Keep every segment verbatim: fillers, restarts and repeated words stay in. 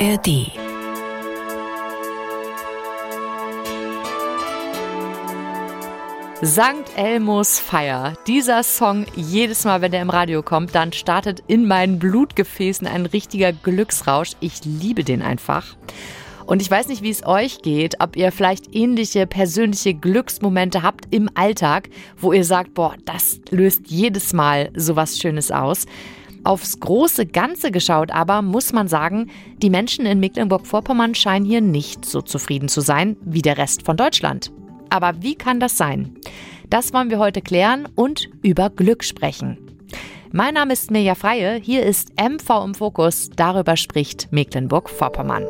R D. Sankt Elmos Feier. Dieser Song, jedes Mal, wenn der im Radio kommt, dann startet in meinen Blutgefäßen ein richtiger Glücksrausch. Ich liebe den einfach. Und ich weiß nicht, wie es euch geht, ob ihr vielleicht ähnliche persönliche Glücksmomente habt im Alltag, wo ihr sagt, boah, das löst jedes Mal sowas Schönes aus. Aufs große Ganze geschaut aber muss man sagen, die Menschen in Mecklenburg-Vorpommern scheinen hier nicht so zufrieden zu sein wie der Rest von Deutschland. Aber wie kann das sein? Das wollen wir heute klären und über Glück sprechen. Mein Name ist Mirja Freie, hier ist M V im Fokus, darüber spricht Mecklenburg-Vorpommern.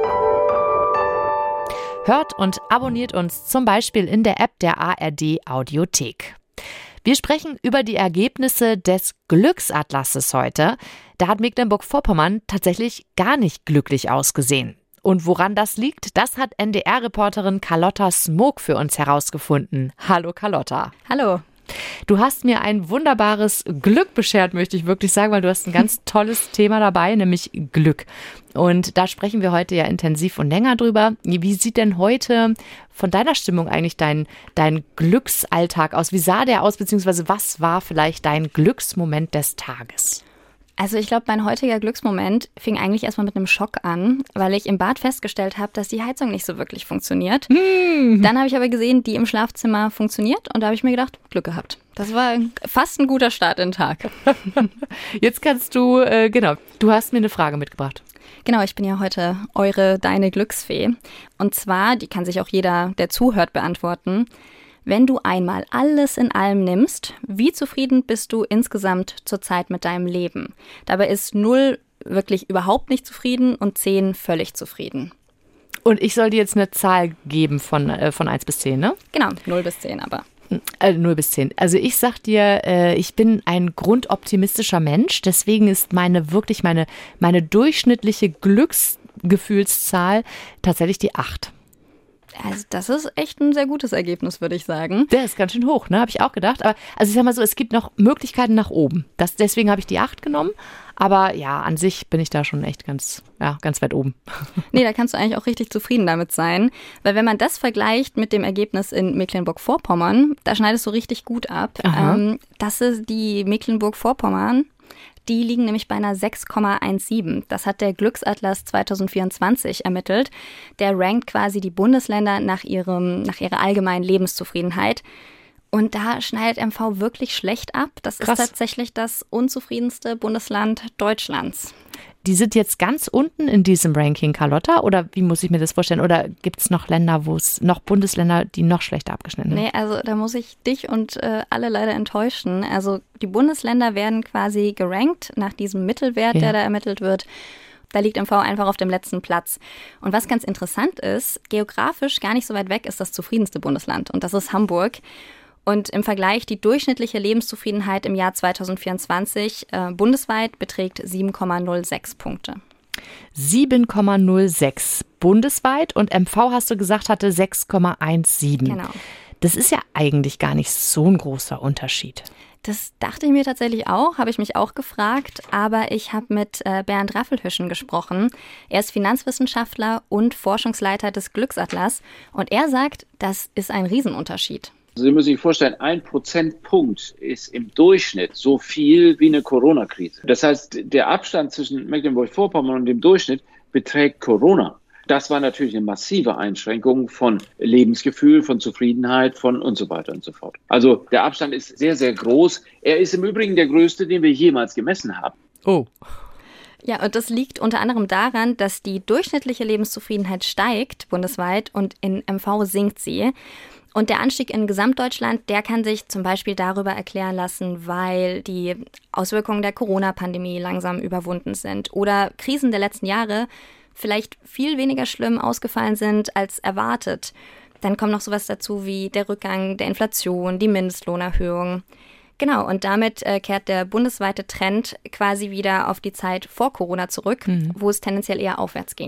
Hört und abonniert uns zum Beispiel in der App der A R D Audiothek. Wir sprechen über die Ergebnisse des Glücksatlasses heute. Da hat Mecklenburg-Vorpommern tatsächlich gar nicht glücklich ausgesehen. Und woran das liegt, das hat N D R-Reporterin Carlotta Smook für uns herausgefunden. Hallo Carlotta. Hallo. Du hast mir ein wunderbares Glück beschert, möchte ich wirklich sagen, weil du hast ein ganz tolles Thema dabei, nämlich Glück. Und da sprechen wir heute ja intensiv und länger drüber. Wie sieht denn heute von deiner Stimmung eigentlich dein, dein Glücksalltag aus? Wie sah der aus, beziehungsweise was war vielleicht dein Glücksmoment des Tages? Also ich glaube, mein heutiger Glücksmoment fing eigentlich erstmal mit einem Schock an, weil ich im Bad festgestellt habe, dass die Heizung nicht so wirklich funktioniert. Hm. Dann habe ich aber gesehen, die im Schlafzimmer funktioniert und da habe ich mir gedacht, Glück gehabt. Das war fast ein guter Start in den Tag. Jetzt kannst du, äh, genau, du hast mir eine Frage mitgebracht. Genau, ich bin ja heute eure, deine Glücksfee. Und zwar, die kann sich auch jeder, der zuhört, beantworten. Wenn du einmal alles in allem nimmst, wie zufrieden bist du insgesamt zurzeit mit deinem Leben? Dabei ist null wirklich überhaupt nicht zufrieden und zehn völlig zufrieden. Und ich soll dir jetzt eine Zahl geben von, äh, von eins bis zehn, ne? Genau, null bis zehn aber. Äh, null bis zehn. Also ich sag dir, äh, ich bin ein grundoptimistischer Mensch, deswegen ist meine wirklich meine, meine durchschnittliche Glücksgefühlszahl tatsächlich die acht. Also das ist echt ein sehr gutes Ergebnis, würde ich sagen. Der ist ganz schön hoch, ne? Habe ich auch gedacht. Aber also ich sag mal so, es gibt noch Möglichkeiten nach oben. Das, deswegen habe ich die acht genommen. Aber ja, an sich bin ich da schon echt ganz, ja, ganz weit oben. Nee, da kannst du eigentlich auch richtig zufrieden damit sein. Weil wenn man das vergleicht mit dem Ergebnis in Mecklenburg-Vorpommern, da schneidest du richtig gut ab. Ähm, das ist die Mecklenburg-Vorpommern. Die liegen nämlich bei einer sechs Komma siebzehn. Das hat der Glücksatlas zwanzig vierundzwanzig ermittelt. Der rankt quasi die Bundesländer nach ihrem, nach ihrer allgemeinen Lebenszufriedenheit. Und da schneidet M V wirklich schlecht ab. Das Krass. Ist tatsächlich das unzufriedenste Bundesland Deutschlands. Die sind jetzt ganz unten in diesem Ranking, Carlotta? Oder wie muss ich mir das vorstellen? Oder gibt es noch Länder, wo es noch Bundesländer, die noch schlechter abgeschnitten sind? Nee, also da muss ich dich und äh, alle leider enttäuschen. Also die Bundesländer werden quasi gerankt nach diesem Mittelwert, ja, der da ermittelt wird. Da liegt M V einfach auf dem letzten Platz. Und was ganz interessant ist, geografisch gar nicht so weit weg ist das zufriedenste Bundesland. Und das ist Hamburg. Und im Vergleich, die durchschnittliche Lebenszufriedenheit im Jahr zwanzig vierundzwanzig äh, bundesweit beträgt sieben Komma null sechs Punkte. sieben Komma null sechs bundesweit und M V, hast du gesagt, hatte sechs Komma siebzehn. Genau. Das ist ja eigentlich gar nicht so ein großer Unterschied. Das dachte ich mir tatsächlich auch, habe ich mich auch gefragt. Aber ich habe mit äh, Bernd Raffelhüschen gesprochen. Er ist Finanzwissenschaftler und Forschungsleiter des Glücksatlas. Und er sagt, das ist ein Riesenunterschied. Sie müssen sich vorstellen, ein Prozentpunkt ist im Durchschnitt so viel wie eine Corona-Krise. Das heißt, der Abstand zwischen Mecklenburg-Vorpommern und dem Durchschnitt beträgt Corona. Das war natürlich eine massive Einschränkung von Lebensgefühl, von Zufriedenheit, von und so weiter und so fort. Also der Abstand ist sehr, sehr groß. Er ist im Übrigen der größte, den wir jemals gemessen haben. Oh. Ja, und das liegt unter anderem daran, dass die durchschnittliche Lebenszufriedenheit steigt bundesweit und in M V sinkt sie. Und der Anstieg in Gesamtdeutschland, der kann sich zum Beispiel darüber erklären lassen, weil die Auswirkungen der Corona-Pandemie langsam überwunden sind oder Krisen der letzten Jahre vielleicht viel weniger schlimm ausgefallen sind als erwartet. Dann kommt noch sowas dazu wie der Rückgang der Inflation, die Mindestlohnerhöhung. Genau, und damit äh, kehrt der bundesweite Trend quasi wieder auf die Zeit vor Corona zurück, mhm. wo es tendenziell eher aufwärts ging.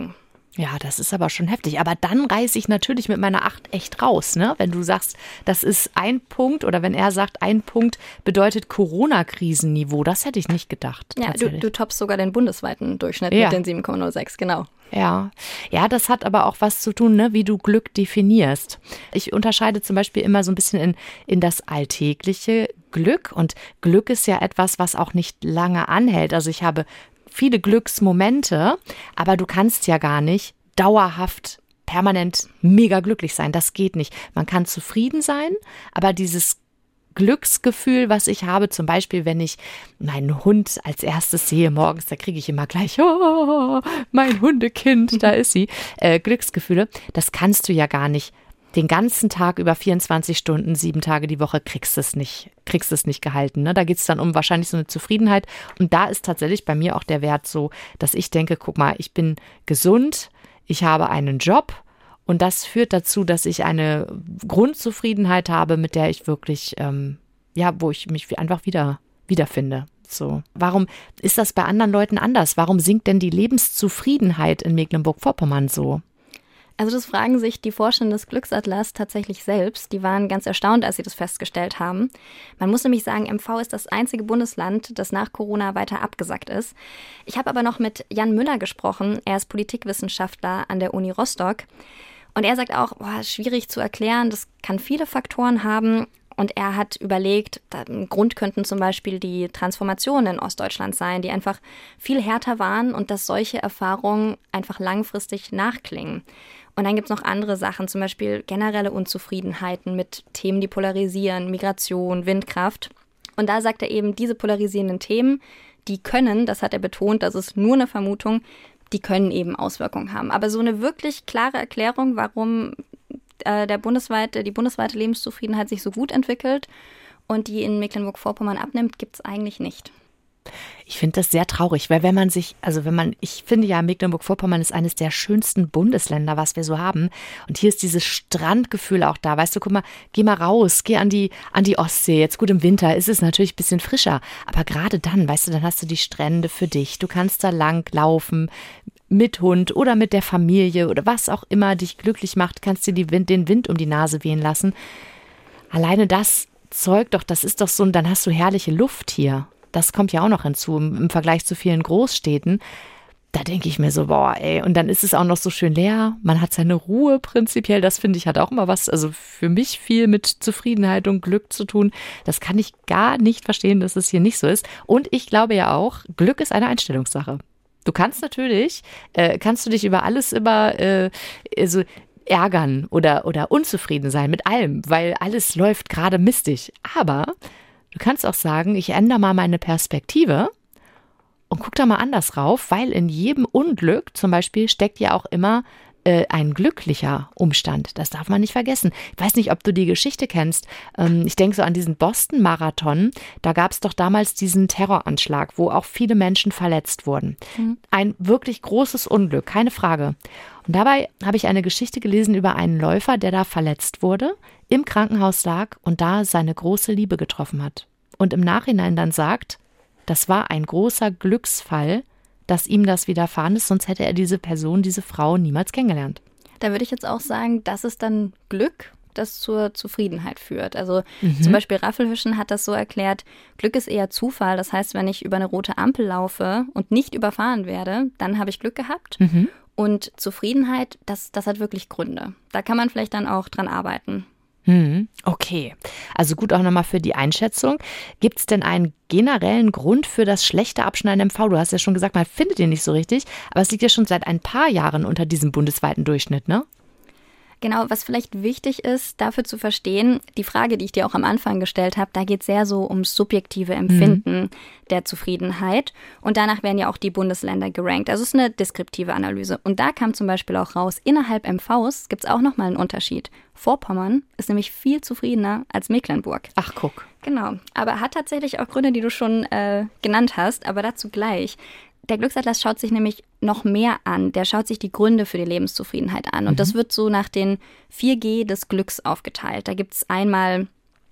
Ja, das ist aber schon heftig. Aber dann reiße ich natürlich mit meiner acht echt raus, ne? Wenn du sagst, das ist ein Punkt oder wenn er sagt, ein Punkt bedeutet Corona-Krisenniveau. Das hätte ich nicht gedacht. Ja, du, du toppst sogar den bundesweiten Durchschnitt ja. mit den sieben Komma null sechs, genau. Ja, ja, das hat aber auch was zu tun, ne, wie du Glück definierst. Ich unterscheide zum Beispiel immer so ein bisschen in, in das alltägliche Glück. Und Glück ist ja etwas, was auch nicht lange anhält. Also ich habe viele Glücksmomente, aber du kannst ja gar nicht dauerhaft, permanent mega glücklich sein. Das geht nicht. Man kann zufrieden sein, aber dieses Glücksgefühl, was ich habe, zum Beispiel, wenn ich meinen Hund als erstes sehe morgens, da kriege ich immer gleich, oh, mein Hundekind, da ist sie, äh, Glücksgefühle, das kannst du ja gar nicht. Den ganzen Tag über vierundzwanzig Stunden, sieben Tage die Woche kriegst du es nicht, kriegst es nicht gehalten. Ne? Da geht es dann um wahrscheinlich so eine Zufriedenheit. Und da ist tatsächlich bei mir auch der Wert so, dass ich denke, guck mal, ich bin gesund, ich habe einen Job und das führt dazu, dass ich eine Grundzufriedenheit habe, mit der ich wirklich, ähm, ja, wo ich mich einfach wieder wiederfinde. So. Warum ist das bei anderen Leuten anders? Warum sinkt denn die Lebenszufriedenheit in Mecklenburg-Vorpommern so? Also das fragen sich die Forschenden des Glücksatlas tatsächlich selbst. Die waren ganz erstaunt, als sie das festgestellt haben. Man muss nämlich sagen, M V ist das einzige Bundesland, das nach Corona weiter abgesackt ist. Ich habe aber noch mit Jan Müller gesprochen. Er ist Politikwissenschaftler an der Uni Rostock. Und er sagt auch, boah, schwierig zu erklären, das kann viele Faktoren haben. Und er hat überlegt, ein Grund könnten zum Beispiel die Transformationen in Ostdeutschland sein, die einfach viel härter waren und dass solche Erfahrungen einfach langfristig nachklingen. Und dann gibt es noch andere Sachen, zum Beispiel generelle Unzufriedenheiten mit Themen, die polarisieren, Migration, Windkraft. Und da sagt er eben, diese polarisierenden Themen, die können, das hat er betont, das ist nur eine Vermutung, die können eben Auswirkungen haben. Aber so eine wirklich klare Erklärung, warum äh, der bundesweite, die bundesweite Lebenszufriedenheit sich so gut entwickelt und die in Mecklenburg-Vorpommern abnimmt, gibt es eigentlich nicht. Ich finde das sehr traurig, weil wenn man sich, also wenn man, ich finde ja, Mecklenburg-Vorpommern ist eines der schönsten Bundesländer, was wir so haben. Und hier ist dieses Strandgefühl auch da. Weißt du, guck mal, geh mal raus, geh an die, an die Ostsee. Jetzt gut, im Winter ist es natürlich ein bisschen frischer. Aber gerade dann, weißt du, dann hast du die Strände für dich. Du kannst da lang laufen mit Hund oder mit der Familie oder was auch immer dich glücklich macht, kannst dir die Wind, den Wind um die Nase wehen lassen. Alleine das zeugt doch, das ist doch so, und dann hast du herrliche Luft hier. Das kommt ja auch noch hinzu im, im Vergleich zu vielen Großstädten. Da denke ich mir so, boah, ey, und dann ist es auch noch so schön leer. Man hat seine Ruhe prinzipiell. Das finde ich hat auch immer was, also für mich viel mit Zufriedenheit und Glück zu tun. Das kann ich gar nicht verstehen, dass es hier nicht so ist. Und ich glaube ja auch, Glück ist eine Einstellungssache. Du kannst natürlich, äh, kannst du dich über alles immer äh, so ärgern oder, oder unzufrieden sein mit allem, weil alles läuft gerade mistig. Aber du kannst auch sagen, ich ändere mal meine Perspektive und guck da mal anders rauf, weil in jedem Unglück zum Beispiel steckt ja auch immer äh, ein glücklicher Umstand. Das darf man nicht vergessen. Ich weiß nicht, ob du die Geschichte kennst. Ähm, ich denke so an diesen Boston-Marathon. Da gab es doch damals diesen Terroranschlag, wo auch viele Menschen verletzt wurden. Mhm. Ein wirklich großes Unglück, keine Frage. Und dabei habe ich eine Geschichte gelesen über einen Läufer, der da verletzt wurde, im Krankenhaus lag und da seine große Liebe getroffen hat. Und im Nachhinein dann sagt, das war ein großer Glücksfall, dass ihm das widerfahren ist, sonst hätte er diese Person, diese Frau niemals kennengelernt. Da würde ich jetzt auch sagen, das ist dann Glück, das zur Zufriedenheit führt. Also Mhm. zum Beispiel Raffelhüschen hat das so erklärt, Glück ist eher Zufall. Das heißt, wenn ich über eine rote Ampel laufe und nicht überfahren werde, dann habe ich Glück gehabt. Mhm. Und Zufriedenheit, das, das hat wirklich Gründe. Da kann man vielleicht dann auch dran arbeiten. Hm, okay, also gut auch nochmal für die Einschätzung. Gibt es denn einen generellen Grund für das schlechte Abschneiden M V? Du hast ja schon gesagt, man findet ihn nicht so richtig, aber es liegt ja schon seit ein paar Jahren unter diesem bundesweiten Durchschnitt, ne? Genau, was vielleicht wichtig ist, dafür zu verstehen, die Frage, die ich dir auch am Anfang gestellt habe, da geht es sehr so ums subjektive Empfinden mhm. der Zufriedenheit. Und danach werden ja auch die Bundesländer gerankt. Also es ist eine deskriptive Analyse. Und da kam zum Beispiel auch raus, innerhalb M Vs gibt es auch nochmal einen Unterschied. Vorpommern ist nämlich viel zufriedener als Mecklenburg. Ach, guck. Genau, aber hat tatsächlich auch Gründe, die du schon äh, genannt hast, aber dazu gleich. Der Glücksatlas schaut sich nämlich noch mehr an. Der schaut sich die Gründe für die Lebenszufriedenheit an. Und mhm. das wird so nach den vier G des Glücks aufgeteilt. Da gibt es einmal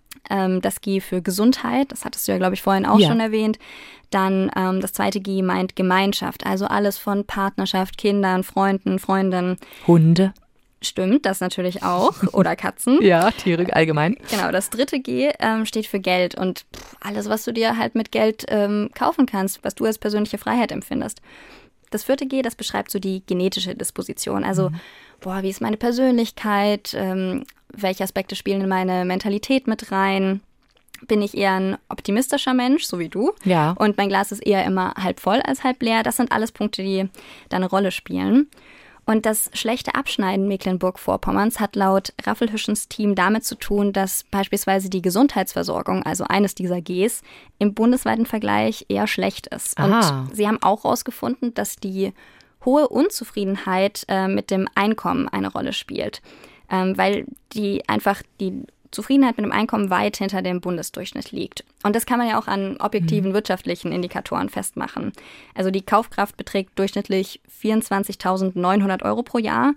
Ähm, das G für Gesundheit, das hattest du ja, glaube ich, vorhin auch ja. schon erwähnt. Dann ähm, das zweite G meint Gemeinschaft, also alles von Partnerschaft, Kindern, Freunden, Freundinnen. Hunde. Stimmt, das natürlich auch. Oder Katzen. Ja, Tiere allgemein. Genau, das dritte G ähm, steht für Geld und pff, alles, was du dir halt mit Geld ähm, kaufen kannst, was du als persönliche Freiheit empfindest. Das vierte G, das beschreibt so die genetische Disposition. Also, mhm. boah, wie ist meine Persönlichkeit? Ähm, welche Aspekte spielen in meine Mentalität mit rein? Bin ich eher ein optimistischer Mensch, so wie du? Ja. Und mein Glas ist eher immer halb voll als halb leer. Das sind alles Punkte, die da eine Rolle spielen. Und das schlechte Abschneiden Mecklenburg-Vorpommerns hat laut Raffelhüschens Team damit zu tun, dass beispielsweise die Gesundheitsversorgung, also eines dieser Gs, im bundesweiten Vergleich eher schlecht ist. Aha. Und sie haben auch herausgefunden, dass die hohe Unzufriedenheit äh, mit dem Einkommen eine Rolle spielt, ähm, weil die einfach die Zufriedenheit mit dem Einkommen weit hinter dem Bundesdurchschnitt liegt. Und das kann man ja auch an objektiven mhm. wirtschaftlichen Indikatoren festmachen. Also die Kaufkraft beträgt durchschnittlich vierundzwanzigtausendneunhundert Euro pro Jahr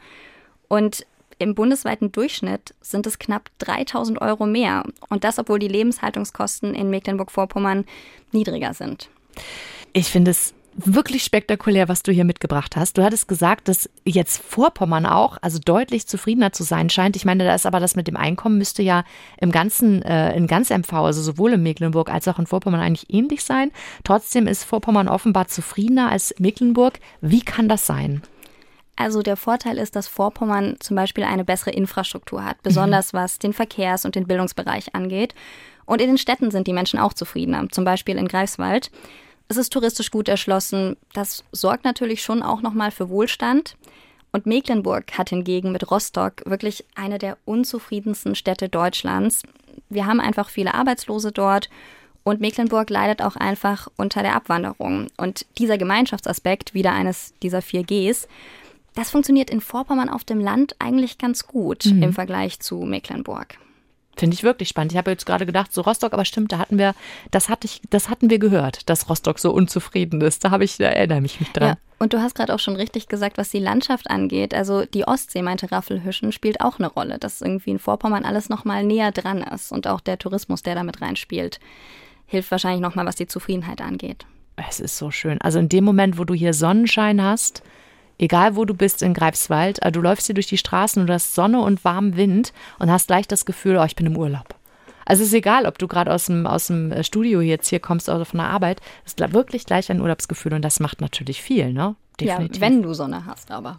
und im bundesweiten Durchschnitt sind es knapp dreitausend Euro mehr. Und das, obwohl die Lebenshaltungskosten in Mecklenburg-Vorpommern niedriger sind. Ich finde es wirklich spektakulär, was du hier mitgebracht hast. Du hattest gesagt, dass jetzt Vorpommern auch, also deutlich zufriedener zu sein scheint. Ich meine, da ist aber das mit dem Einkommen müsste ja im ganzen, äh, in ganz M V, also sowohl in Mecklenburg als auch in Vorpommern eigentlich ähnlich sein. Trotzdem ist Vorpommern offenbar zufriedener als Mecklenburg. Wie kann das sein? Also der Vorteil ist, dass Vorpommern zum Beispiel eine bessere Infrastruktur hat, besonders mhm. was den Verkehrs- und den Bildungsbereich angeht. Und in den Städten sind die Menschen auch zufriedener, zum Beispiel in Greifswald. Es ist touristisch gut erschlossen. Das sorgt natürlich schon auch nochmal für Wohlstand. Und Mecklenburg hat hingegen mit Rostock wirklich eine der unzufriedensten Städte Deutschlands. Wir haben einfach viele Arbeitslose dort und Mecklenburg leidet auch einfach unter der Abwanderung. Und dieser Gemeinschaftsaspekt, wieder eines dieser vier Gs, das funktioniert in Vorpommern auf dem Land eigentlich ganz gut mhm. im Vergleich zu Mecklenburg. Finde ich wirklich spannend. Ich habe jetzt gerade gedacht, so Rostock, aber stimmt, da hatten wir, das hatte ich, das hatten wir gehört, dass Rostock so unzufrieden ist. Da habe ich, da erinnere ich mich dran. Ja, und du hast gerade auch schon richtig gesagt, was die Landschaft angeht. Also die Ostsee, meinte Raffelhüschen, spielt auch eine Rolle, dass irgendwie in Vorpommern alles nochmal näher dran ist und auch der Tourismus, der da mit reinspielt, hilft wahrscheinlich nochmal, was die Zufriedenheit angeht. Es ist so schön. Also in dem Moment, wo du hier Sonnenschein hast, egal wo du bist in Greifswald, du läufst hier durch die Straßen und du hast Sonne und warmen Wind und hast gleich das Gefühl, oh, ich bin im Urlaub. Also es ist egal, ob du gerade aus dem, aus dem Studio jetzt hier kommst oder von der Arbeit, es ist wirklich gleich ein Urlaubsgefühl und das macht natürlich viel, ne? Definitiv. Ja, wenn du Sonne hast, aber.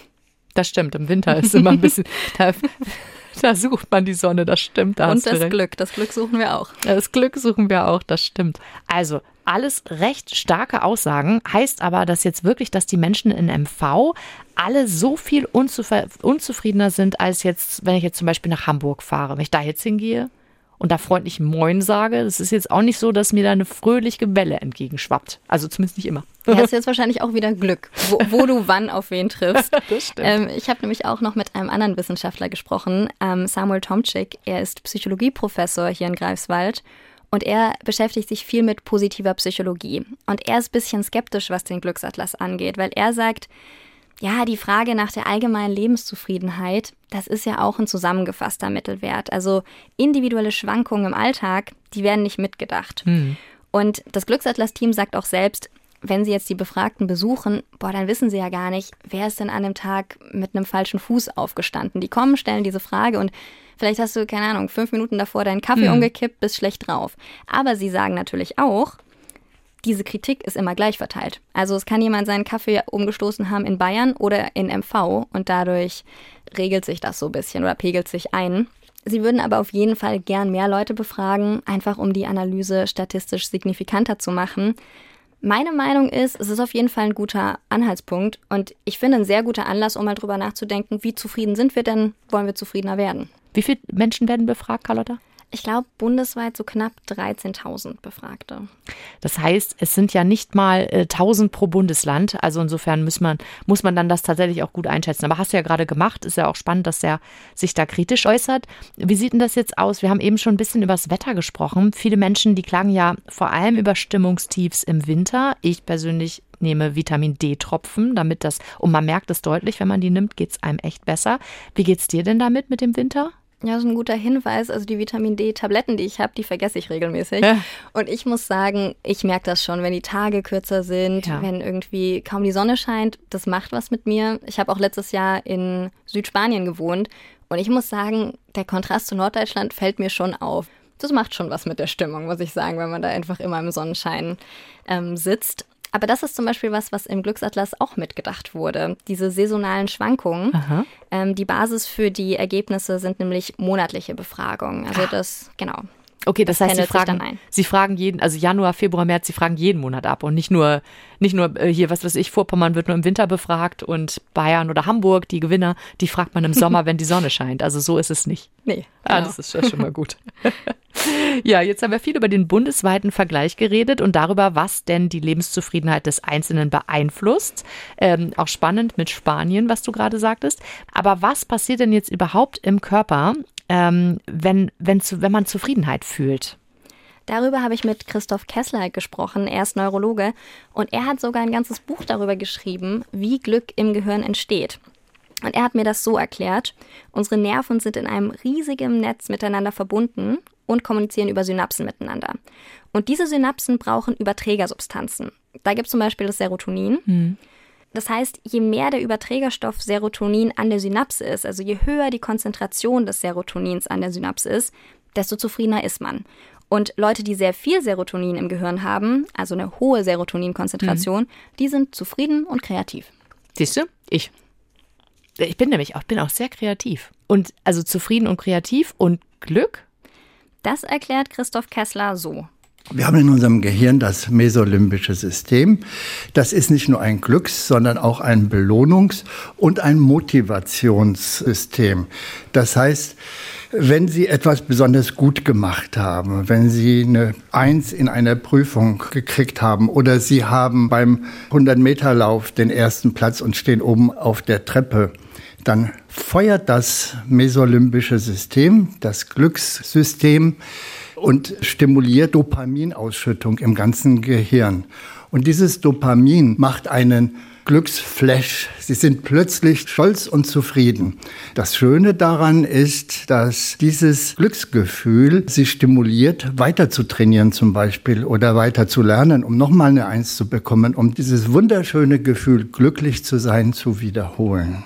Das stimmt, im Winter ist immer ein bisschen, da, da sucht man die Sonne, das stimmt. Da und das Glück, das Glück suchen wir auch. Das Glück suchen wir auch, das stimmt. Also alles recht starke Aussagen, heißt aber, dass jetzt wirklich, dass die Menschen in M V alle so viel unzuf- unzufriedener sind, als jetzt, wenn ich jetzt zum Beispiel nach Hamburg fahre. Wenn ich da jetzt hingehe und da freundlich Moin sage, das ist jetzt auch nicht so, dass mir da eine fröhliche Welle entgegenschwappt. Also zumindest nicht immer. Ja, ist jetzt wahrscheinlich auch wieder Glück, wo, wo du wann auf wen triffst. Das stimmt. Ähm, ich habe nämlich auch noch mit einem anderen Wissenschaftler gesprochen, ähm, Samuel Tomczyk. Er ist Psychologieprofessor hier in Greifswald. Und er beschäftigt sich viel mit positiver Psychologie. Und er ist ein bisschen skeptisch, was den Glücksatlas angeht, weil er sagt, ja, die Frage nach der allgemeinen Lebenszufriedenheit, das ist ja auch ein zusammengefasster Mittelwert. Also individuelle Schwankungen im Alltag, die werden nicht mitgedacht. Hm. Und das Glücksatlas-Team sagt auch selbst, wenn sie jetzt die Befragten besuchen, boah, dann wissen sie ja gar nicht, wer ist denn an dem Tag mit einem falschen Fuß aufgestanden. Die kommen, stellen diese Frage und vielleicht hast du, keine Ahnung, fünf Minuten davor deinen Kaffee mhm. umgekippt, bist schlecht drauf. Aber sie sagen natürlich auch, diese Kritik ist immer gleich verteilt. Also es kann jemand seinen Kaffee umgestoßen haben in Bayern oder in M V und dadurch regelt sich das so ein bisschen oder pegelt sich ein. Sie würden aber auf jeden Fall gern mehr Leute befragen, einfach um die Analyse statistisch signifikanter zu machen. Meine Meinung ist, es ist auf jeden Fall ein guter Anhaltspunkt und ich finde ein sehr guter Anlass, um mal drüber nachzudenken, wie zufrieden sind wir denn, wollen wir zufriedener werden? Wie viele Menschen werden befragt, Carlotta? Ich glaube, bundesweit so knapp dreizehntausend Befragte. Das heißt, es sind ja nicht mal äh, tausend pro Bundesland. Also insofern muss man, muss man dann das tatsächlich auch gut einschätzen. Aber hast du ja gerade gemacht. Ist ja auch spannend, dass er sich da kritisch äußert. Wie sieht denn das jetzt aus? Wir haben eben schon ein bisschen über das Wetter gesprochen. Viele Menschen, die klagen ja vor allem über Stimmungstiefs im Winter. Ich persönlich nehme Vitamin-D-Tropfen, damit das, und man merkt es deutlich, wenn man die nimmt, geht es einem echt besser. Wie geht's dir denn damit mit dem Winter? Ja, das ist ein guter Hinweis. Also die Vitamin-D-Tabletten, die ich habe, die vergesse ich regelmäßig. Ja. Und ich muss sagen, ich merke das schon, wenn die Tage kürzer sind, Ja. wenn irgendwie kaum die Sonne scheint, das macht was mit mir. Ich habe auch letztes Jahr in Südspanien gewohnt und ich muss sagen, der Kontrast zu Norddeutschland fällt mir schon auf. Das macht schon was mit der Stimmung, muss ich sagen, wenn man da einfach immer im Sonnenschein ähm, sitzt. Aber das ist zum Beispiel was, was im Glücksatlas auch mitgedacht wurde. Diese saisonalen Schwankungen. Ähm, die Basis für die Ergebnisse sind nämlich monatliche Befragungen. Also das, genau. Okay, das, Das heißt, Sie pendelt sich fragen, dann ein. Sie fragen jeden, also Januar, Februar, März, Sie fragen jeden Monat ab und nicht nur, nicht nur äh, hier, was weiß ich, Vorpommern wird nur im Winter befragt und Bayern oder Hamburg, die Gewinner, die fragt man im Sommer, wenn die Sonne scheint. Also so ist es nicht. Nee, Ah, genau. das ist ja schon mal gut. Ja, jetzt haben wir viel über den bundesweiten Vergleich geredet und darüber, was denn die Lebenszufriedenheit des Einzelnen beeinflusst. Ähm, auch spannend mit Spanien, was du gerade sagtest. Aber was passiert denn jetzt überhaupt im Körper, ähm, wenn, wenn, zu, wenn man Zufriedenheit fühlt? Darüber habe ich mit Christoph Kessler gesprochen. Er ist Neurologe und er hat sogar ein ganzes Buch darüber geschrieben, wie Glück im Gehirn entsteht. Und er hat mir das so erklärt: Unsere Nerven sind in einem riesigen Netz miteinander verbunden und kommunizieren über Synapsen miteinander. Und diese Synapsen brauchen Überträgersubstanzen. Da gibt es zum Beispiel das Serotonin. Hm. Das heißt, je mehr der Überträgerstoff Serotonin an der Synapse ist, also je höher die Konzentration des Serotonins an der Synapse ist, desto zufriedener ist man. Und Leute, die sehr viel Serotonin im Gehirn haben, also eine hohe Serotoninkonzentration, mhm. die sind zufrieden und kreativ. Siehst du? Ich. Ich bin nämlich auch, bin auch sehr kreativ. Und also zufrieden und kreativ und Glück? Das erklärt Christoph Kessler so. Wir haben in unserem Gehirn das mesolimbische System. Das ist nicht nur ein Glücks-, sondern auch ein Belohnungs- und ein Motivationssystem. Das heißt, wenn Sie etwas besonders gut gemacht haben, wenn Sie eine Eins in einer Prüfung gekriegt haben oder Sie haben beim hundert-Meter-Lauf den ersten Platz und stehen oben auf der Treppe, dann feuert das mesolimbische System, das Glückssystem, und stimuliert Dopaminausschüttung im ganzen Gehirn. Und dieses Dopamin macht einen Glücksflash. Sie sind plötzlich stolz und zufrieden. Das Schöne daran ist, dass dieses Glücksgefühl Sie stimuliert, weiter zu trainieren zum Beispiel oder weiter zu lernen, um nochmal eine Eins zu bekommen, um dieses wunderschöne Gefühl, glücklich zu sein, zu wiederholen.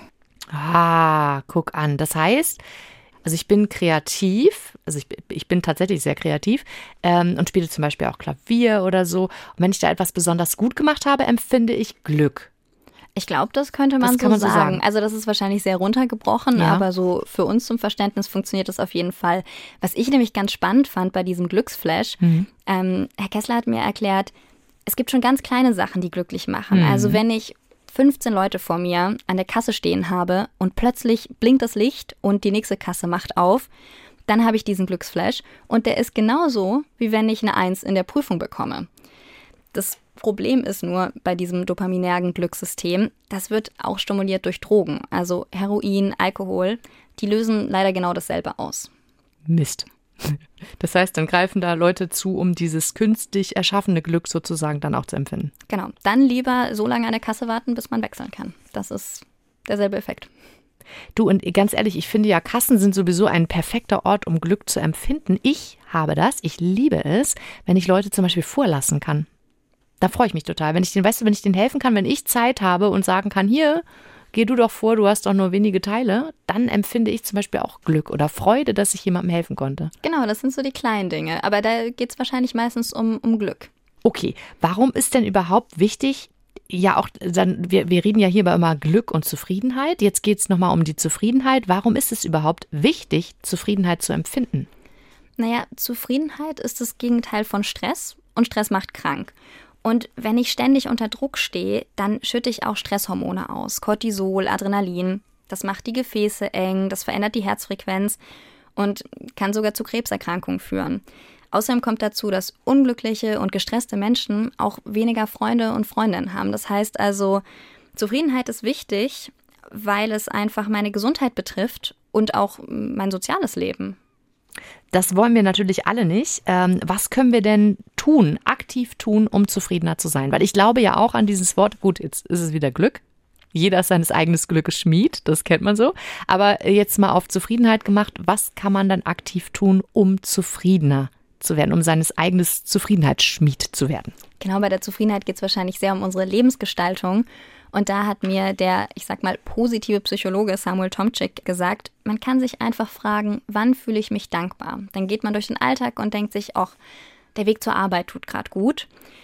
Ah, guck an. Das heißt, also ich bin kreativ, also ich, ich bin tatsächlich sehr kreativ ähm, und spiele zum Beispiel auch Klavier oder so. Und wenn ich da etwas besonders gut gemacht habe, empfinde ich Glück. Ich glaube, das könnte man, das so, kann man sagen. so sagen. Also das ist wahrscheinlich sehr runtergebrochen, Ja. aber so für uns zum Verständnis funktioniert das auf jeden Fall. Was ich nämlich ganz spannend fand bei diesem Glücksflash, mhm. ähm, Herr Kessler hat mir erklärt, es gibt schon ganz kleine Sachen, die glücklich machen. Mhm. Also wenn ich fünfzehn Leute vor mir an der Kasse stehen habe und plötzlich blinkt das Licht und die nächste Kasse macht auf, dann habe ich diesen Glücksflash und der ist genauso, wie wenn ich eine Eins in der Prüfung bekomme. Das Problem ist nur bei diesem dopaminergen Glückssystem, das wird auch stimuliert durch Drogen, also Heroin, Alkohol, die lösen leider genau dasselbe aus. Mist. Das heißt, dann greifen da Leute zu, um dieses künstlich erschaffene Glück sozusagen dann auch zu empfinden. Genau, dann lieber so lange an der Kasse warten, bis man wechseln kann. Das ist derselbe Effekt. Du, und ganz ehrlich, ich finde ja, Kassen sind sowieso ein perfekter Ort, um Glück zu empfinden. Ich habe das, ich liebe es, wenn ich Leute zum Beispiel vorlassen kann. Da freue ich mich total. Wenn ich den, weißt du, wenn ich denen helfen kann, wenn ich Zeit habe und sagen kann, hier, geh du doch vor, du hast doch nur wenige Teile, dann empfinde ich zum Beispiel auch Glück oder Freude, dass ich jemandem helfen konnte. Genau, das sind so die kleinen Dinge. Aber da geht es wahrscheinlich meistens um, um Glück. Okay, warum ist denn überhaupt wichtig, ja auch, dann, wir, wir reden ja hier immer Glück und Zufriedenheit. Jetzt geht es nochmal um die Zufriedenheit. Warum ist es überhaupt wichtig, Zufriedenheit zu empfinden? Naja, Zufriedenheit ist das Gegenteil von Stress und Stress macht krank. Und wenn ich ständig unter Druck stehe, dann schütte ich auch Stresshormone aus. Cortisol, Adrenalin. Das macht die Gefäße eng, das verändert die Herzfrequenz und kann sogar zu Krebserkrankungen führen. Außerdem kommt dazu, dass unglückliche und gestresste Menschen auch weniger Freunde und Freundinnen haben. Das heißt also, Zufriedenheit ist wichtig, weil es einfach meine Gesundheit betrifft und auch mein soziales Leben. Das wollen wir natürlich alle nicht. Ähm, was können wir denn tun, aktiv tun, um zufriedener zu sein? Weil ich glaube ja auch an dieses Wort, gut, jetzt ist es wieder Glück. Jeder ist seines eigenen Glückes Schmied, das kennt man so. Aber jetzt mal auf Zufriedenheit gemacht, was kann man dann aktiv tun, um zufriedener zu werden, um seines eigenen Zufriedenheitsschmied zu werden? Genau, bei der Zufriedenheit geht es wahrscheinlich sehr um unsere Lebensgestaltung. Und da hat mir der, ich sag mal, positive Psychologe Samuel Tomczyk gesagt, man kann sich einfach fragen, wann fühle ich mich dankbar? Dann geht man durch den Alltag und denkt sich, auch der Weg zur Arbeit tut gerade gut.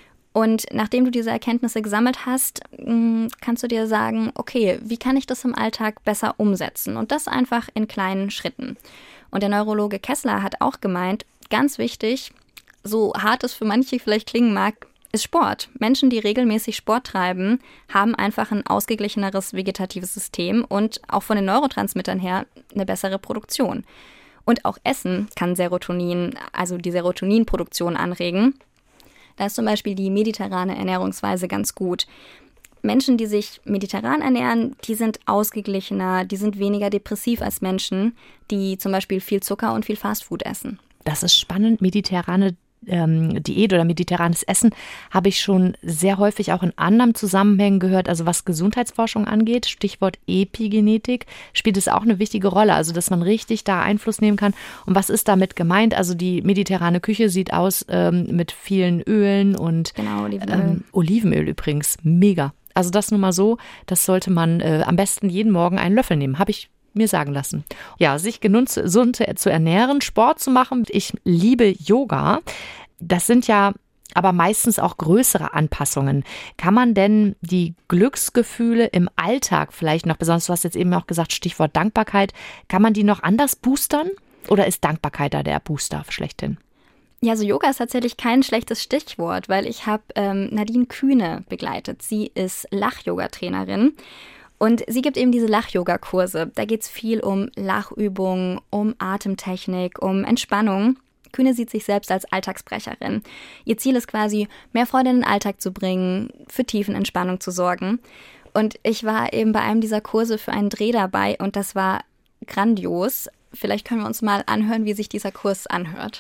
Und nachdem du diese Erkenntnisse gesammelt hast, kannst du dir sagen, okay, wie kann ich das im Alltag besser umsetzen? Und das einfach in kleinen Schritten. Und der Neurologe Kessler hat auch gemeint, ganz wichtig, so hart es für manche vielleicht klingen mag, ist Sport. Menschen, die regelmäßig Sport treiben, haben einfach ein ausgeglicheneres vegetatives System und auch von den Neurotransmittern her eine bessere Produktion. Und auch Essen kann Serotonin, also die Serotoninproduktion anregen. Da ist zum Beispiel die mediterrane Ernährungsweise ganz gut. Menschen, die sich mediterran ernähren, die sind ausgeglichener, die sind weniger depressiv als Menschen, die zum Beispiel viel Zucker und viel Fastfood essen. Das ist spannend, mediterrane ähm, Diät oder mediterranes Essen habe ich schon sehr häufig auch in anderen Zusammenhängen gehört. Also was Gesundheitsforschung angeht, Stichwort Epigenetik, spielt es auch eine wichtige Rolle. Also dass man richtig da Einfluss nehmen kann. Und was ist damit gemeint? Also die mediterrane Küche sieht aus ähm, mit vielen Ölen und genau, Olivenöl. Ähm, Olivenöl übrigens, mega. Also das nur mal so, das sollte man äh, am besten jeden Morgen einen Löffel nehmen. Habe ich mir sagen lassen. Ja, sich gesund zu ernähren, Sport zu machen. Ich liebe Yoga. Das sind ja aber meistens auch größere Anpassungen. Kann man denn die Glücksgefühle im Alltag vielleicht noch, besonders du hast jetzt eben auch gesagt, Stichwort Dankbarkeit, kann man die noch anders boostern? Oder ist Dankbarkeit da der Booster schlechthin? Ja, also Yoga ist tatsächlich kein schlechtes Stichwort, weil ich habe ähm, Nadine Kühne begleitet. Sie ist Lach-Yoga-Trainerin. Und sie gibt eben diese Lach-Yoga-Kurse. Da geht es viel um Lachübungen, um Atemtechnik, um Entspannung. Kühne sieht sich selbst als Alltagsbrecherin. Ihr Ziel ist quasi, mehr Freude in den Alltag zu bringen, für Tiefenentspannung zu sorgen. Und ich war eben bei einem dieser Kurse für einen Dreh dabei und das war grandios. Vielleicht können wir uns mal anhören, wie sich dieser Kurs anhört.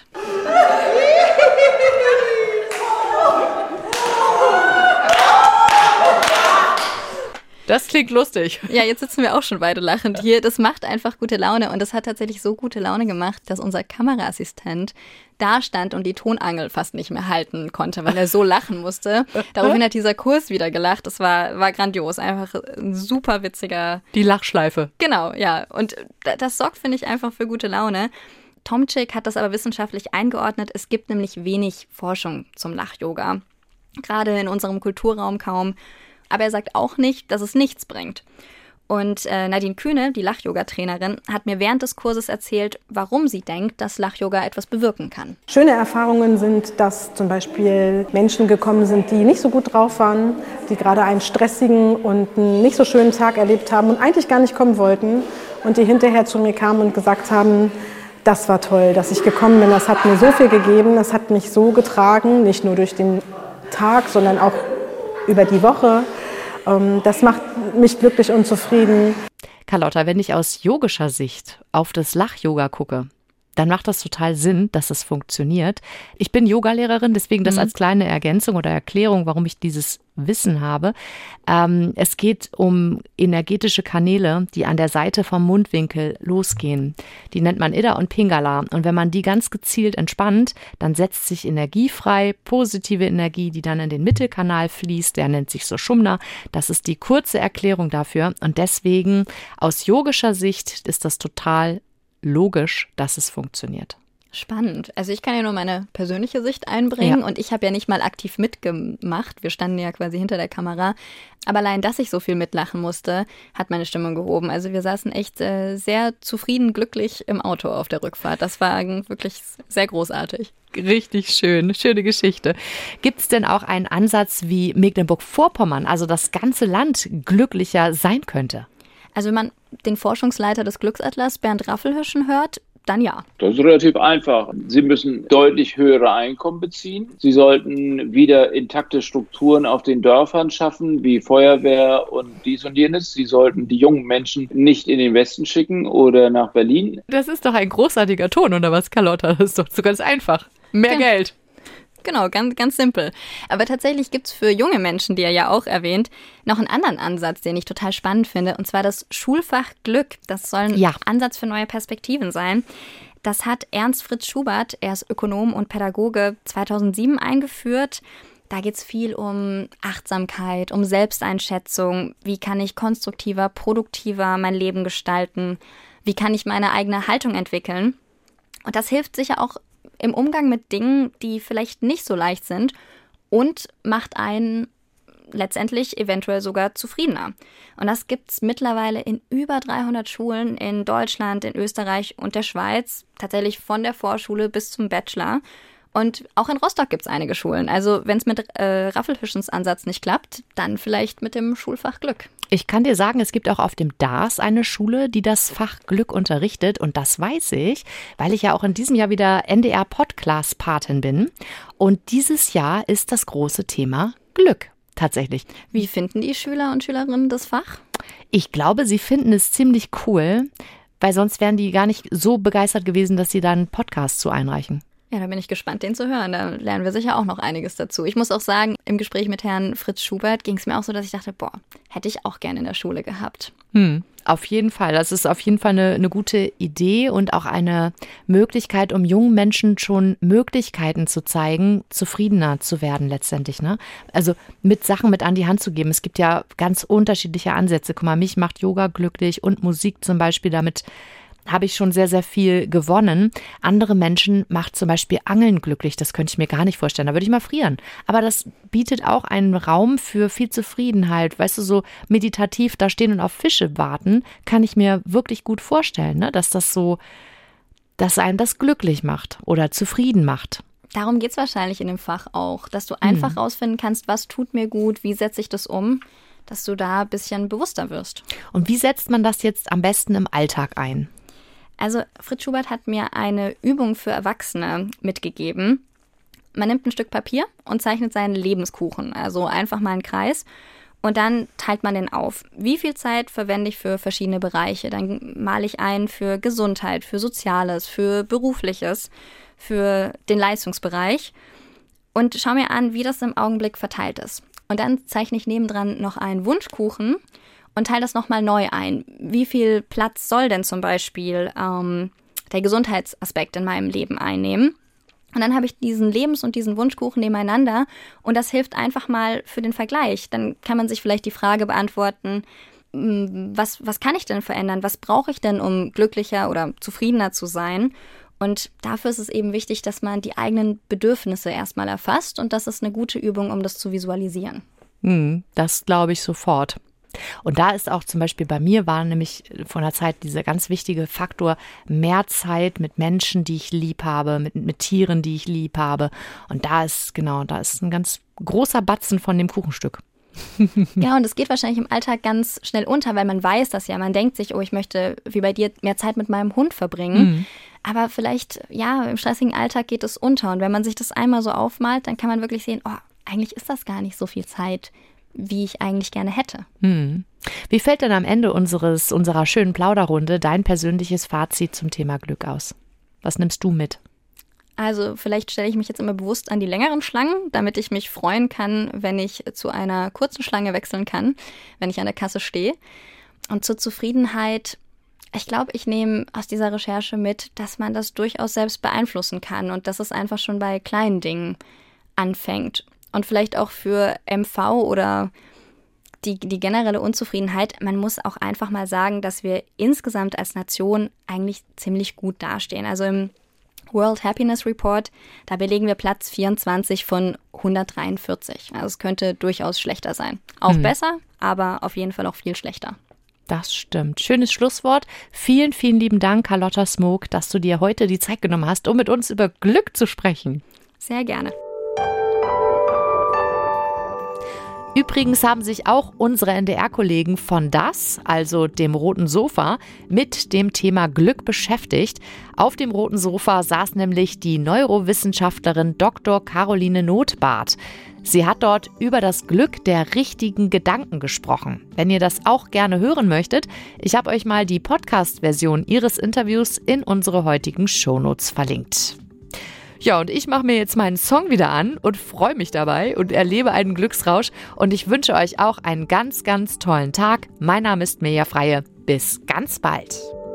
Das klingt lustig. Ja, jetzt sitzen wir auch schon beide lachend hier. Das macht einfach gute Laune und das hat tatsächlich so gute Laune gemacht, dass unser Kameraassistent da stand und die Tonangel fast nicht mehr halten konnte, weil er so lachen musste. Daraufhin hat dieser Kurs wieder gelacht. Das war, war grandios. Einfach ein super witziger... Die Lachschleife. Genau, ja. Und das sorgt, finde ich, einfach für gute Laune. Tomczyk hat das aber wissenschaftlich eingeordnet. Es gibt nämlich wenig Forschung zum Lach-Yoga. Gerade in unserem Kulturraum kaum. Aber er sagt auch nicht, dass es nichts bringt. Und äh, Nadine Kühne, die Lach-Yoga-Trainerin, hat mir während des Kurses erzählt, warum sie denkt, dass Lach-Yoga etwas bewirken kann. Schöne Erfahrungen sind, dass zum Beispiel Menschen gekommen sind, die nicht so gut drauf waren, die gerade einen stressigen und einen nicht so schönen Tag erlebt haben und eigentlich gar nicht kommen wollten. Und die hinterher zu mir kamen und gesagt haben, das war toll, dass ich gekommen bin, das hat mir so viel gegeben, das hat mich so getragen, nicht nur durch den Tag, sondern auch über die Woche. Das macht mich glücklich und zufrieden. Carlotta, wenn ich aus yogischer Sicht auf das Lach-Yoga gucke, dann macht das total Sinn, dass es funktioniert. Ich bin Yogalehrerin, deswegen das mhm. als kleine Ergänzung oder Erklärung, warum ich dieses Wissen habe. Ähm, es geht um energetische Kanäle, die an der Seite vom Mundwinkel losgehen. Die nennt man Ida und Pingala. Und wenn man die ganz gezielt entspannt, dann setzt sich Energie frei, positive Energie, die dann in den Mittelkanal fließt. Der nennt sich Sushumna. Das ist die kurze Erklärung dafür. Und deswegen aus yogischer Sicht ist das total logisch, dass es funktioniert. Spannend. Also ich kann ja nur meine persönliche Sicht einbringen ja. und ich habe ja nicht mal aktiv mitgemacht. Wir standen ja quasi hinter der Kamera. Aber allein, dass ich so viel mitlachen musste, hat meine Stimmung gehoben. Also wir saßen echt äh, sehr zufrieden, glücklich im Auto auf der Rückfahrt. Das war wirklich sehr großartig. Richtig schön, schöne Geschichte. Gibt es denn auch einen Ansatz, wie Mecklenburg-Vorpommern, also das ganze Land, glücklicher sein könnte? Also wenn man den Forschungsleiter des Glücksatlas, Bernd Raffelhirschen, hört, dann ja. Das ist relativ einfach. Sie müssen deutlich höhere Einkommen beziehen. Sie sollten wieder intakte Strukturen auf den Dörfern schaffen, wie Feuerwehr und dies und jenes. Sie sollten die jungen Menschen nicht in den Westen schicken oder nach Berlin. Das ist doch ein großartiger Ton, oder was, Carlotta? Das ist doch so ganz einfach. Mehr ja. Geld. Genau, ganz, ganz simpel. Aber tatsächlich gibt es für junge Menschen, die er ja auch erwähnt, noch einen anderen Ansatz, den ich total spannend finde. Und zwar das Schulfach Glück. Das soll ein ja. Ansatz für neue Perspektiven sein. Das hat Ernst Fritz Schubert, er ist Ökonom und Pädagoge, zweitausendsieben eingeführt. Da geht es viel um Achtsamkeit, um Selbsteinschätzung. Wie kann ich konstruktiver, produktiver mein Leben gestalten? Wie kann ich meine eigene Haltung entwickeln? Und das hilft sicher auch im Umgang mit Dingen, die vielleicht nicht so leicht sind und macht einen letztendlich eventuell sogar zufriedener. Und das gibt es mittlerweile in über dreihundert Schulen in Deutschland, in Österreich und der Schweiz, tatsächlich von der Vorschule bis zum Bachelor. Und auch in Rostock gibt es einige Schulen. Also wenn es mit äh, Raffelfischens Ansatz nicht klappt, dann vielleicht mit dem Schulfach Glück. Ich kann dir sagen, es gibt auch auf dem D A S eine Schule, die das Fach Glück unterrichtet. Und das weiß ich, weil ich ja auch in diesem Jahr wieder N D R-Podcast-Patin bin. Und dieses Jahr ist das große Thema Glück tatsächlich. Wie finden die Schüler und Schülerinnen das Fach? Ich glaube, sie finden es ziemlich cool, weil sonst wären die gar nicht so begeistert gewesen, dass sie da einen Podcast zu einreichen. Ja, da bin ich gespannt, den zu hören. Da lernen wir sicher auch noch einiges dazu. Ich muss auch sagen, im Gespräch mit Herrn Fritz Schubert ging es mir auch so, dass ich dachte, boah, hätte ich auch gerne in der Schule gehabt. Hm, auf jeden Fall. Das ist auf jeden Fall eine, eine gute Idee und auch eine Möglichkeit, um jungen Menschen schon Möglichkeiten zu zeigen, zufriedener zu werden letztendlich, ne? Also mit Sachen mit an die Hand zu geben. Es gibt ja ganz unterschiedliche Ansätze. Guck mal, mich macht Yoga glücklich und Musik zum Beispiel, damit habe ich schon sehr, sehr viel gewonnen. Andere Menschen macht zum Beispiel Angeln glücklich. Das könnte ich mir gar nicht vorstellen. Da würde ich mal frieren. Aber das bietet auch einen Raum für viel Zufriedenheit. Weißt du, so meditativ da stehen und auf Fische warten, kann ich mir wirklich gut vorstellen, ne? Dass das so, dass einen das glücklich macht oder zufrieden macht. Darum geht es wahrscheinlich in dem Fach auch, dass du einfach hm. rausfinden kannst, was tut mir gut, wie setze ich das um, dass du da ein bisschen bewusster wirst. Und wie setzt man das jetzt am besten im Alltag ein? Also Fritz Schubert hat mir eine Übung für Erwachsene mitgegeben. Man nimmt ein Stück Papier und zeichnet seinen Lebenskuchen, also einfach mal einen Kreis. Und dann teilt man den auf. Wie viel Zeit verwende ich für verschiedene Bereiche? Dann male ich ein für Gesundheit, für Soziales, für Berufliches, für den Leistungsbereich. Und schau mir an, wie das im Augenblick verteilt ist. Und dann zeichne ich nebendran noch einen Wunschkuchen und teile das nochmal neu ein. Wie viel Platz soll denn zum Beispiel ähm, der Gesundheitsaspekt in meinem Leben einnehmen? Und dann habe ich diesen Lebens- und diesen Wunschkuchen nebeneinander und das hilft einfach mal für den Vergleich. Dann kann man sich vielleicht die Frage beantworten, was, was kann ich denn verändern? Was brauche ich denn, um glücklicher oder zufriedener zu sein? Und dafür ist es eben wichtig, dass man die eigenen Bedürfnisse erstmal erfasst und das ist eine gute Übung, um das zu visualisieren. Hm, das glaube ich sofort. Und da ist auch zum Beispiel bei mir war nämlich vor einer Zeit dieser ganz wichtige Faktor mehr Zeit mit Menschen, die ich lieb habe, mit, mit Tieren, die ich lieb habe. Und da ist, genau, da ist ein ganz großer Batzen von dem Kuchenstück. Ja, und es geht wahrscheinlich im Alltag ganz schnell unter, weil man weiß das ja. Man denkt sich, oh, ich möchte wie bei dir mehr Zeit mit meinem Hund verbringen. Mhm. Aber vielleicht, ja, im stressigen Alltag geht es unter. Und wenn man sich das einmal so aufmalt, dann kann man wirklich sehen, oh, eigentlich ist das gar nicht so viel Zeit, wie ich eigentlich gerne hätte. Hm. Wie fällt denn am Ende unseres, unserer schönen Plauderrunde dein persönliches Fazit zum Thema Glück aus? Was nimmst du mit? Also vielleicht stelle ich mich jetzt immer bewusst an die längeren Schlangen, damit ich mich freuen kann, wenn ich zu einer kurzen Schlange wechseln kann, wenn ich an der Kasse stehe. Und zur Zufriedenheit, ich glaube, ich nehme aus dieser Recherche mit, dass man das durchaus selbst beeinflussen kann und dass es einfach schon bei kleinen Dingen anfängt. Und vielleicht auch für M V oder die, die generelle Unzufriedenheit, man muss auch einfach mal sagen, dass wir insgesamt als Nation eigentlich ziemlich gut dastehen. Also im World Happiness Report, da belegen wir Platz vierundzwanzig von hundertdreiundvierzig. Also es könnte durchaus schlechter sein. Auch hm. besser, aber auf jeden Fall auch viel schlechter. Das stimmt. Schönes Schlusswort. Vielen, vielen lieben Dank, Carlotta Smoke, dass du dir heute die Zeit genommen hast, um mit uns über Glück zu sprechen. Sehr gerne. Übrigens haben sich auch unsere N D R-Kollegen von das, also dem Roten Sofa, mit dem Thema Glück beschäftigt. Auf dem Roten Sofa saß nämlich die Neurowissenschaftlerin Doktor Caroline Nothbart. Sie hat dort über das Glück der richtigen Gedanken gesprochen. Wenn ihr das auch gerne hören möchtet, ich habe euch mal die Podcast-Version ihres Interviews in unsere heutigen Shownotes verlinkt. Ja, und ich mache mir jetzt meinen Song wieder an und freue mich dabei und erlebe einen Glücksrausch. Und ich wünsche euch auch einen ganz, ganz tollen Tag. Mein Name ist Mirja Freie. Bis ganz bald.